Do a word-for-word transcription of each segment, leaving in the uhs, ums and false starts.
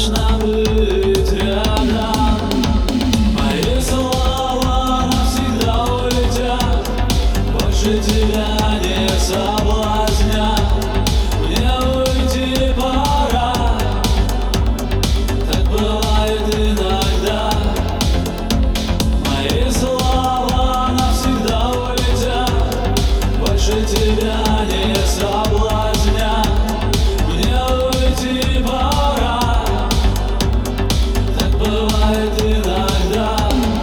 страшно быть рядом. Мои слова навсегда улетят, больше тебя не соблазнят. Мне уйти пора, так бывает иногда. Мои слова навсегда улетят, больше тебя не соблазнят. Мне уйти пора, так бывает иногда.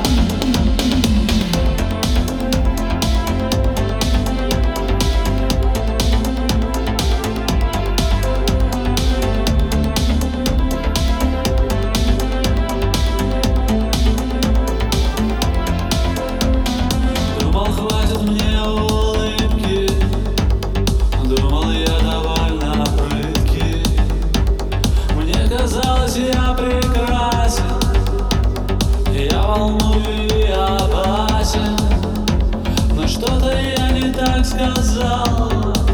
Думал, хватит мне улыбки, думал, я довольно прыткий. Мне казалось, я прекрасен, я волную и опасен. Но что-то я не так сказал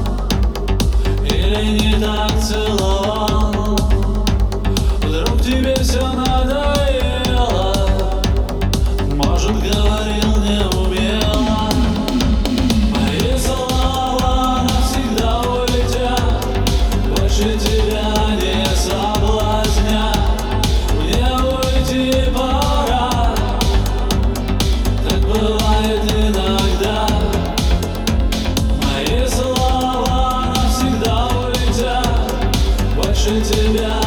или не так целовал. Вдруг тебе все надоело, может, говорил неумело. Мои слова навсегда улетят, больше тебя не соблазнят. Мне уйти пора, так бывает иногда. Мои слова навсегда улетят, больше тебя